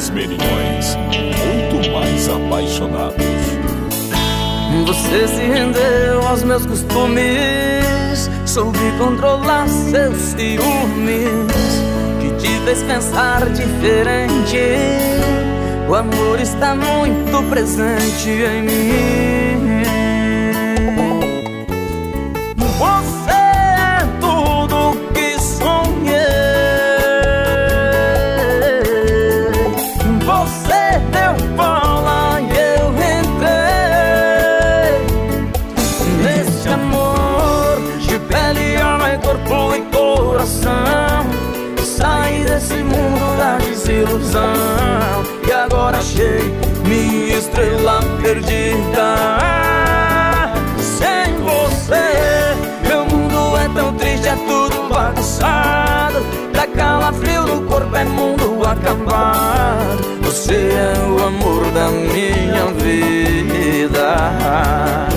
Os Merinões, muito mais apaixonados. Você se rendeu aos meus costumes, soube controlar seus ciúmes, que te fez pensar diferente. O amor está muito presente em mim. Você é tudo que sonhei. Você deu bola e eu entrei nesse amor de pele, alma e corpo e coração. Saí desse mundo da desilusão e agora achei minha estrela perdida. Sem você, meu mundo é tão triste, é tudo bagunçado. Dá calafrio no corpo, é mundo acabado. Você é o amor da minha vida.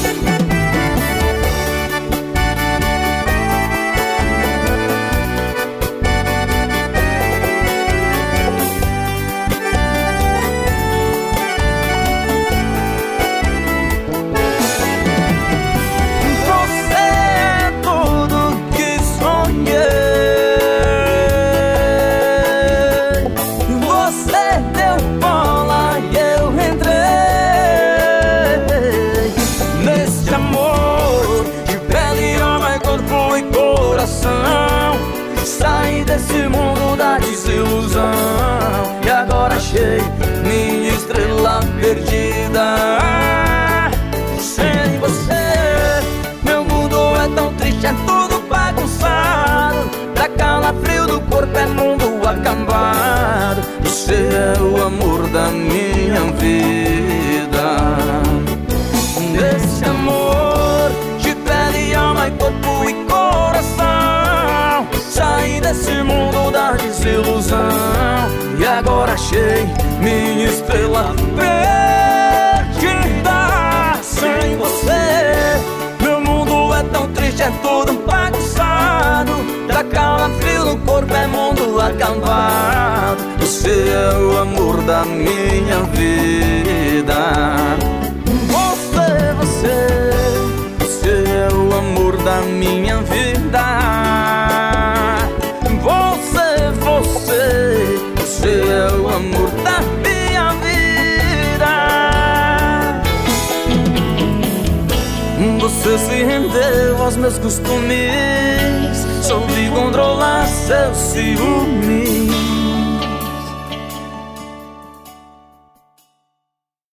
Saí desse mundo da desilusão e agora achei minha estrela perdida. Sem você, meu mundo é tão triste, é tudo bagunçado. Dá calafrio do corpo, é mundo acabado. Você é o amor da minha vida. Esse amor de pele, alma e corpo e coração. Saí desse mundo da desilusão e agora achei minha estrela perdida. Sem você, meu mundo é tão triste, é tudo bagunçado. Dá calafrio no corpo, é mundo acabado. Você é o amor da minha vida. Você é o amor da minha vida. Você é o amor da minha vida. Você se rendeu aos meus costumes, soube controlar seus ciúmes,